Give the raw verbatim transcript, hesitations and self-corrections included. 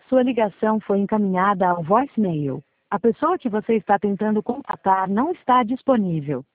Sua ligação foi encaminhada ao voicemail. A pessoa que você está tentando contatar não está disponível.